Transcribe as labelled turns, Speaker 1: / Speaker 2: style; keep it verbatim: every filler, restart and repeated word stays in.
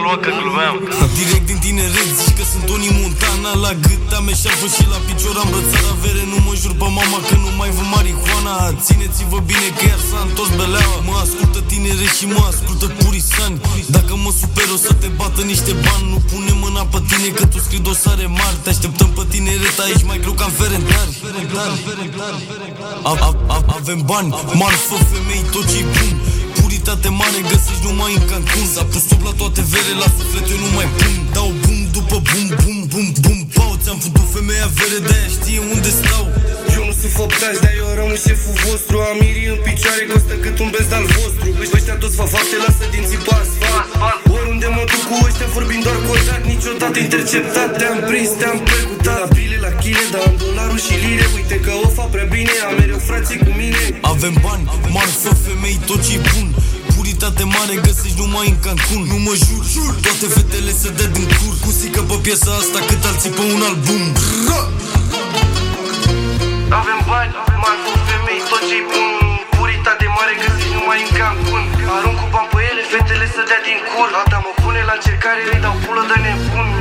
Speaker 1: noroc că glumeam.
Speaker 2: Direct din tineret, zici că sunt Tony Montana. La gât am eșarfă și la picior am brățar avere. Nu mă jur pe mama că nu mai vă marihuana. Țineți-vă bine că iar s-a întors beleaua. Mă ascultă tinere și mă ascultă purisani. Dacă mă super o să te bată niște bani. Nu pune mâna pe tine că tu scrii dosare mari. Te așteptăm pe tineret aici mai greu ca în Ferentari. Avem bani, marfă, femei, tot ce-i bun. Puritate mare găsești numai în Cancun. S-a pus stop la toate vere, la suflet eu nu mai pun. Dau bum după bum, bum, bum, bum, pau. Ți-am făcut femeia vere, de-aia știe unde stau.
Speaker 3: Eu nu sunt făptaș, dar eu rămân șeful vostru. Amirii în picioare costă cât un best al vostru. Ăștia toți fac fapte, lasă dinții pe asfalt. Oriunde mă duc cu ăștia vorbind doar codac. Niciodată interceptat, te-am prins, te-am percutat. La bile, la chile, dar am dolarul și lire. Uite că o fac prea bine, am mereu frații cu mine.
Speaker 2: Avem bani, marfă, femei, tot ce-i bun. Puritate mare găsești numai în Cancun. Nu mă jur, jur, toate fetele se dă din cur. Cu sică pe piesa asta cât alții pe un album.
Speaker 3: Avem bani, marfă, femei, tot ce-i bun. Puritate mare găsești numai în Cancun. Arunc cu bani pe ele, fetele se dea din cur. Ata mă pune la încercare, îi dau pulă de nebun.